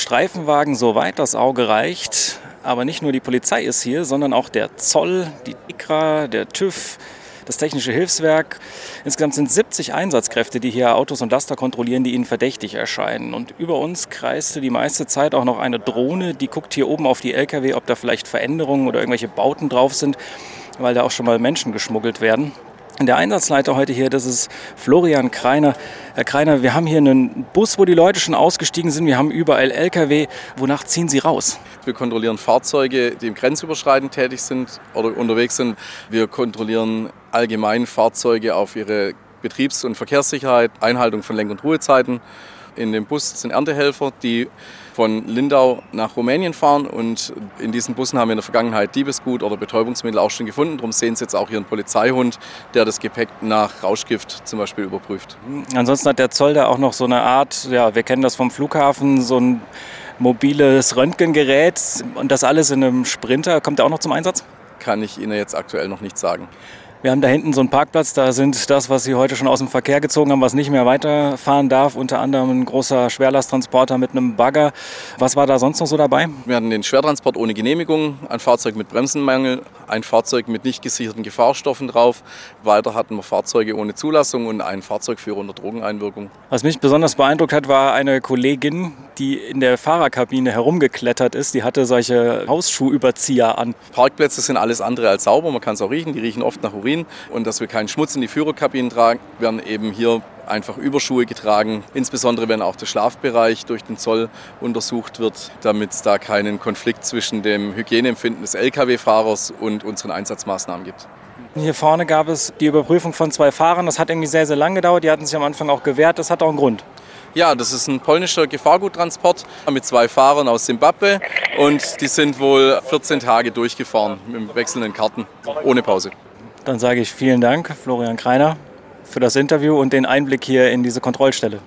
Streifenwagen, soweit das Auge reicht. Aber nicht nur die Polizei ist hier, sondern auch der Zoll, die IKRA, der TÜV, das Technische Hilfswerk. Insgesamt sind 70 Einsatzkräfte, die hier Autos und Laster kontrollieren, die ihnen verdächtig erscheinen. Und über uns kreiste die meiste Zeit auch noch eine Drohne, die guckt hier oben auf die LKW, ob da vielleicht Veränderungen oder irgendwelche Bauten drauf sind, weil da auch schon mal Menschen geschmuggelt werden. Der Einsatzleiter heute hier, das ist Florian Kreiner. Herr Kreiner, wir haben hier einen Bus, wo die Leute schon ausgestiegen sind. Wir haben überall LKW. Wonach ziehen Sie raus? Wir kontrollieren Fahrzeuge, die im grenzüberschreitend tätig sind oder unterwegs sind. Wir kontrollieren allgemein Fahrzeuge auf ihre Betriebs- und Verkehrssicherheit, Einhaltung von Lenk- und Ruhezeiten. In dem Bus sind Erntehelfer, die von Lindau nach Rumänien fahren, und in diesen Bussen haben wir in der Vergangenheit Diebesgut oder Betäubungsmittel auch schon gefunden. Darum sehen Sie jetzt auch hier einen Polizeihund, der das Gepäck nach Rauschgift zum Beispiel überprüft. Ansonsten hat der Zoll da auch noch so eine Art, ja, wir kennen das vom Flughafen, so ein mobiles Röntgengerät, und das alles in einem Sprinter. Kommt der auch noch zum Einsatz? Kann ich Ihnen jetzt aktuell noch nicht sagen. Wir haben da hinten so einen Parkplatz, da sind das, was Sie heute schon aus dem Verkehr gezogen haben, was nicht mehr weiterfahren darf. Unter anderem ein großer Schwerlasttransporter mit einem Bagger. Was war da sonst noch so dabei? Wir hatten den Schwertransport ohne Genehmigung, ein Fahrzeug mit Bremsenmangel, ein Fahrzeug mit nicht gesicherten Gefahrstoffen drauf. Weiter hatten wir Fahrzeuge ohne Zulassung und einen Fahrzeugführer unter Drogeneinwirkung. Was mich besonders beeindruckt hat, war eine Kollegin, die in der Fahrerkabine herumgeklettert ist. Die hatte solche Hausschuhüberzieher an. Parkplätze sind alles andere als sauber, man kann es auch riechen, die riechen oft nach Urin. Und dass wir keinen Schmutz in die Führerkabinen tragen, werden eben hier einfach Überschuhe getragen. Insbesondere wenn auch der Schlafbereich durch den Zoll untersucht wird, damit es da keinen Konflikt zwischen dem Hygieneempfinden des Lkw-Fahrers und unseren Einsatzmaßnahmen gibt. Hier vorne gab es die Überprüfung von 2 Fahrern. Das hat irgendwie sehr, sehr lang gedauert. Die hatten sich am Anfang auch gewehrt. Das hat auch einen Grund. Ja, das ist ein polnischer Gefahrguttransport mit 2 Fahrern aus Simbabwe. Und die sind wohl 14 Tage durchgefahren mit wechselnden Karten, ohne Pause. Dann sage ich vielen Dank, Florian Kreiner, für das Interview und den Einblick hier in diese Kontrollstelle.